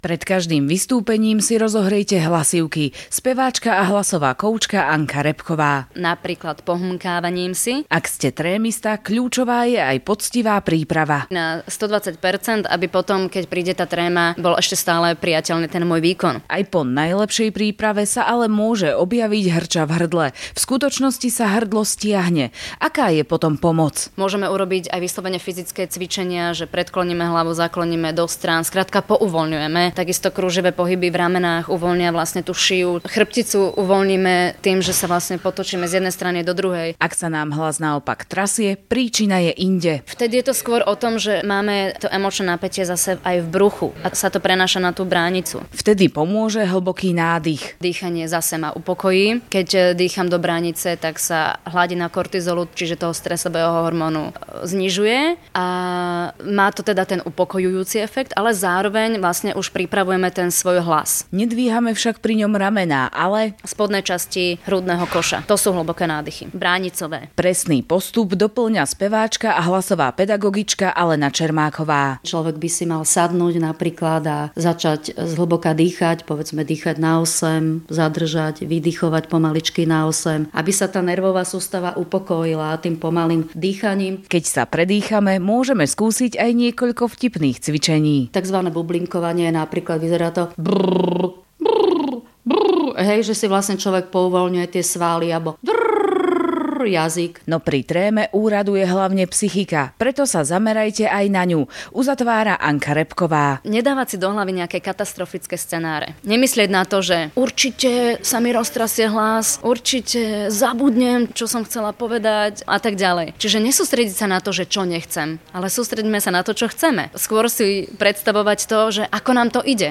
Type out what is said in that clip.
Pred každým vystúpením si rozohrejte hlasivky. Speváčka a hlasová koučka Anka Repková. Napríklad pohmkávaním si. Ak ste trémista, kľúčová je aj poctivá príprava. Na 120%, aby potom, keď príde tá tréma, bol ešte stále priateľný ten môj výkon. Aj po najlepšej príprave sa ale môže objaviť hrča v hrdle. V skutočnosti sa hrdlo stiahne. Aká je potom pomoc? Môžeme urobiť aj vyslovene fyzické cvičenia, že predkloníme hlavu, zakloníme do strán, skrátka pouvoľňujeme. Takisto krúživé pohyby v ramenách uvoľnia vlastne tú šiju. Chrbticu uvoľníme tým, že sa vlastne potočíme z jednej strany do druhej. Ak sa nám hlas naopak trasie, príčina je inde. Vtedy je to skôr o tom, že máme to emočné napätie zase aj v bruchu a sa to prenáša na tú bránicu. Vtedy pomôže hlboký nádych. Dýchanie zase ma upokojí. Keď dýcham do bránice, tak sa hladina kortizolu, čiže toho stresového hormónu, znižuje a má to teda ten upokojujúci efekt, ale zároveň vlastne už pripravujeme ten svoj hlas. Nedvíhame však pri ňom ramená, ale spodnej časti hrudného koša. To sú hlboké nádychy. Bránicové. Presný postup doplňa speváčka a hlasová pedagogička Alena Čermáková. Človek by si mal sadnúť napríklad a začať zhlboka dýchať, povedzme dýchať na 8, zadržať, vydychovať pomaličky na 8, aby sa tá nervová sústava upokojila tým pomalým dýchaním. Keď sa predýchame, môžeme skúsiť aj niekoľko vtipných cvičení. Takzvané bublinkovanie, napríklad vyzerá to brrr, brrr, brrr, hej, že si vlastne človek pouvoľňuje tie svaly alebo jazyk. No pri tréme úraduje hlavne psychika, preto sa zamerajte aj na ňu, uzatvára Anka Repková. Nedávať si do hlavy nejaké katastrofické scenáre. Nemyslieť na to, že určite sa mi roztrasie hlas, určite zabudnem, čo som chcela povedať a tak ďalej. Čiže nesústrediť sa na to, že čo nechcem, ale sústredíme sa na to, čo chceme. Skôr si predstavovať to, že ako nám to ide.